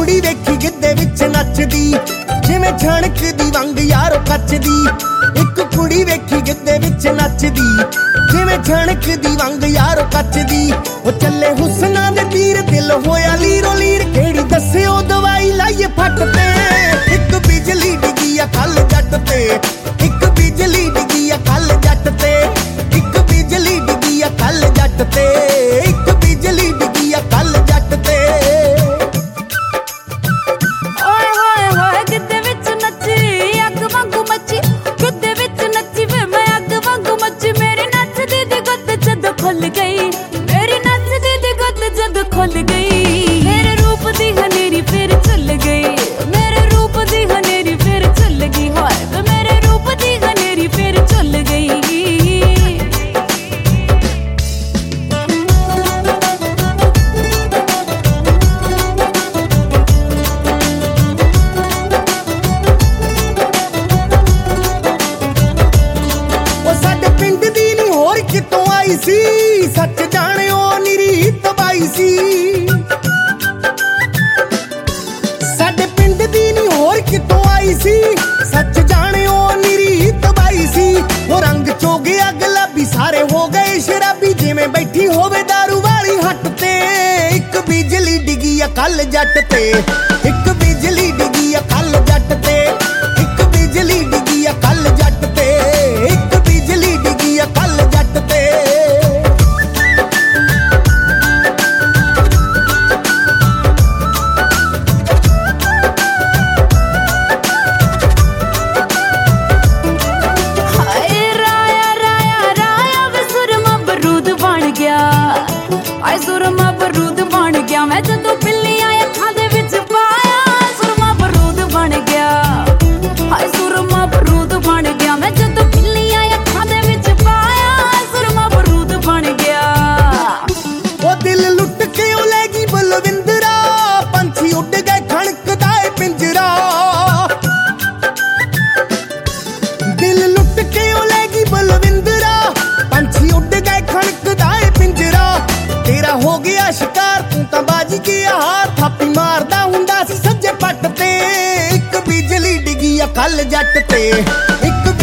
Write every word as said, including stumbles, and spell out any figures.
ਕੁੜੀ ਵੇਖੀ ਗਿੱਧੇ ਵਿੱਚ ਨੱਚਦੀ, ਜਿਵੇਂ ਛਣਕਦੀ ਵੰਗ ਯਾਰੋ ਕੱਚਦੀ। ਇੱਕ ਕੁੜੀ ਵੇਖੀ ਗਿੱਧੇ ਵਿੱਚ ਨੱਚਦੀ, ਜਿਵੇਂ ਛਣਕਦੀ ਵੰਗ ਯਾਰੋ ਕੱਚਦੀ। ਉਹ ਚੱਲੇ ਹੁਸਨਾਂ ਦੇ ਤੀਰ, ਦਿਲ ਹੋਇਆ ਲੀਰੋ ਲੀਰ। ਕਿਹੜੀ ਦੱਸਿਓ ਦਵਾਈ ਲਾਈਏ ਫੱਟ ਤੇ, ਇੱਕ ਬਿਜਲੀ ਡਿੱਗੀ ਆ ਕੱਲ ਜੱਟ ਤੇ, ਇੱਕ ਬਿਜਲੀ ਡਿੱਗੀ ਆ ਕੱਲ ਜੱਟ ਤੇ, ਇੱਕ ਬਿਜਲੀ ਡਿੱਗੀ ਆ ਕੱਲ ਜੱਟ ਤੇ, ਇੱਕ ਬਿਜਲੀ ਡਿੱਗੀ ਆ ਕੱਲ ਜੱਟ ਤੇ। ਓਏ ਹੋਏ ਹੋਏ ਗਿੱਧੇ ਵਿੱਚ ਨੱਚੀ, ਅੱਗ ਵਾਂਗੂ ਮੱਚੀ। ਗਿੱਧੇ ਵਿੱਚ ਨੱਚੀ ਵੇ ਮੈਂ ਅੱਗ ਵਾਂਗੂ ਮੱਚੀ। ਮੇਰੀ ਨੱਚਦੀ ਦੀ ਗੁੱਤ ਜਦ ਖੁੱਲ ਗਈ, ਮੇਰੀ ਨੱਚਦੀ ਦੀ ਗੁੱਤ ਜਦ ਖੁੱਲ ਗਈ। ਮੇਰੇ ਰੂਪ ਦੀ ਹਨੇਰੀ ਫਿਰ ਚੱਲ ਗਈ, ਮੇਰੇ ਰੂਪ ਦੀ ਹਨੇਰੀ ਫਿਰ ਚੱਲ ਗਈ। ਹਾਏ ਵੇ ਮੇਰੇ ਰੂਪ ਦੀ ਹਨੇਰੀ ਫਿਰ ਚੱਲ ਗਈ। ਕਿਤੋਂ ਆਈ ਸੀ ਸੱਚ ਜਾਣਿਓ ਨਿਰੀ ਤਬਾਈ ਸੀ, ਸਾਡੇ ਪਿੰਡ ਦੀ ਨੀ ਹੋਰ ਕਿਤੋਂ ਆਈ ਸੀ। ਸੱਚ ਜਾਣਿਓ ਨਿਰੀ ਤਬਾਈ ਸੀ। ਉਹ ਰੰਗ ਚੋ ਗਿਆ ਗੁਲਾਬੀ, ਸਾਰੇ ਹੋ ਗਏ ਸ਼ਰਾਬੀ। ਜਿਵੇਂ ਬੈਠੀ ਹੋਵੇ ਦਾਰੂ ਵਾਲੀ ਹੱਟ ਤੇ, ਇੱਕ ਬਿਜਲੀ ਡਿੱਗੀ ਆ ਕੱਲ ਜੱਟ ਤੇ, ਇੱਕ ਬਿਜਲੀ ਡਿੱਗੀ ਆ ਕੱਲ ਜੱਟ ਤੇ, ਇੱਕ ਬਿਜਲੀ ਡਿੱਗੀ ਆ ਕੱਲ ਜੱਟ ਤੇ, ਇੱਕ ਬਿਜਲੀ ਡਿੱਗੀ ਆ ਕੱਲ ਜੱਟ ਤੇ। ਆਏ ਸੁਰਮਾ ਬਰੂਦ ਬਣ ਗਿਆ ਮੈਂ ਜਦੋਂ ਪਿੱਲੀਆਂ ਅੱਖਾਂ ਦੇ ਵਿੱਚ ਪਾਇਆ। ਸੁਰਮਾ ਬਰੂਦ ਬਣ ਗਿਆ, ਆਏ ਸੁਰਮਾ ਬਰੂਦ ਬਣ ਗਿਆ ਮੈਂ ਜਦੋਂ ਪਿੱਲੀਆਂ ਅੱਖਾਂ ਦੇ ਵਿੱਚ ਪਾਇਆ। ਸੁਰਮਾ ਬਰੂਦ ਬਣ ਗਿਆ। ਉਹ ਦਿਲ ਲੁੱਟ ਕੇ ਉਹ ਲੈ ਗਈ ਬਲਵਿੰਦਰਾ, ਪੰਛੀ ਉੱਡ ਗਏ ਖਣਕਦਾ ਏ ਪਿੰਜਰਾ। ਦਿਲ ਲੁੱਟ ਕੇ ਉਹ ਲੈ ਗਈ ਬਲਵਿੰਦਰਾ, ਪੰਛੀ ਉੱਡ ਗਏ ਖਣਕਦਾ ਏ ਪਿੰਜਰਾ। ਤੇਰਾ ਹੋ ਗਿਆ ਸ਼ਿਕਾਰ, ਤੂੰ ਤਾਂ ਬਾਜੀ ਗਿਆ ਹਾਰ। ਥਾਪੀ ਮਾਰਦਾ ਹੁੰਦਾ ਸੀ ਸੱਜੇ ਪੱਟ ਤੇ, ਇੱਕ ਬਿਜਲੀ ਡਿੱਗੀ ਆ ਕੱਲ ਜੱਟ ਤੇ, ਇੱਕ